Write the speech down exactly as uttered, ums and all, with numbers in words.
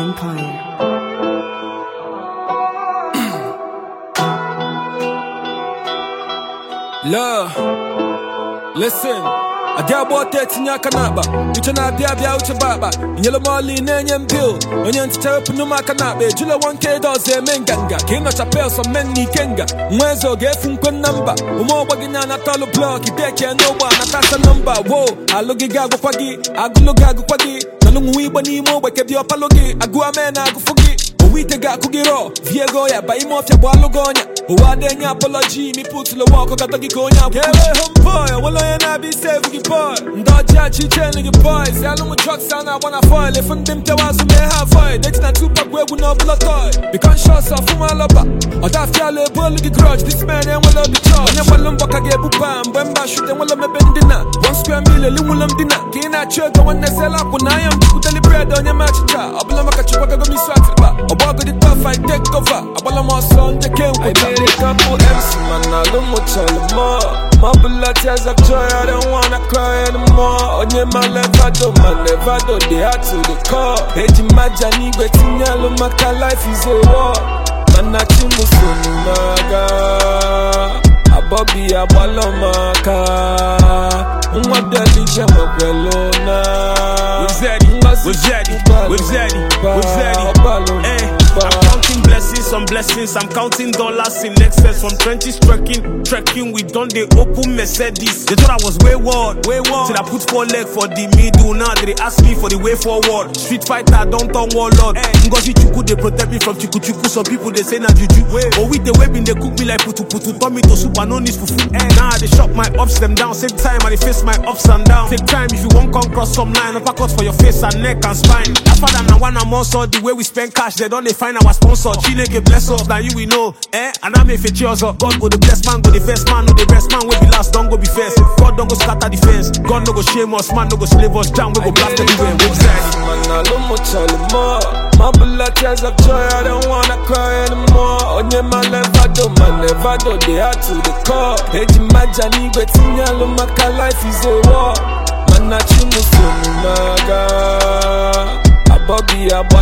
Empire. Love, listen. I get about thirteen years kanaba. You tryna be a be out your baba. Yellow molly nenye bill. When you enter up no makanabe. Jula one K does a menganga. King of chapel some many kenga. Mwezo get funkwen number. Umo wagina na talo block. You take care no one. Natasha number. Whoa. I look at gago kwagi. I go look gago kwagi. Nalungu wiba ni mo. Wake up your palogi. I go a man. I go forget. We take a cookie raw. Viego ya. Buy him off your balogonya. Uwadenya apology. Me put to the walk. I got to get going out. Yeah, home boy. Well, I ain't be safe with your boy. Ndodja chichen nigga boys. Yalo mu truck sound I wanna foil. If I'm them tewas who may have foil. They tina tupac we no blood toy. Because shots off from all over. Or that jale bull the grudge. This man ain't well on the charge. When you want them buck I get bupam. Bemba shoot them well on me bendina. One square meal a little them dinner. Kina chug when they sell up when I am. Put the bread on your match cha. Abula maka chupa go me swat ba. Oba go the tough I take cover. Abula mo son the kill. I made a couple M's man. I don't much all more. My blood tears of joy. I don't wanna cry anymore. Onye ma levado, ma levado, they are to the core. Eji majani gwetinyalo maka life is a war. Manachi musunu maga, abobi abalo maka. Unwa deli jemo belona. Wizedi, wizedi, wizedi, wizedi. Eh, I'm counting blessings on blessings. I'm counting dollars in excess. From twenties trekking, trekking. We done the open Mercedes. They thought I was wayward, wayward. Till I put four leg for the middle. Now they ask me for the way forward. Street fighter, don't turn warlord. Ngozi Chuku, they protect me from Chuku Chuku. Some people they say na juju. But with the webbing, they cook me like putu putu. Turn me to soup and no need for food. Now they shop my ups them down. Same time and they face my ups and downs. Take time if you won't come cross some line. Uppercut for your face and neck and spine. That's why I'm one I'm also the way we spend cash. They don't they find our sponsor. Chileke bless us, now you we know. Eh? And I make features up. God go the bless man, go the first man, no the best man will be last, don't go be first. God don't go scatter the fence. God no go shame us, man no go slave us. Jam we go blast everywhere. Man, I don't much all more. My blood tears of joy, I don't wanna cry anymore. Onye ma levado, ma levado, they are to the core. Eji majani gwetinyalo maka life is a war. Manachi musunu maga, abobi abo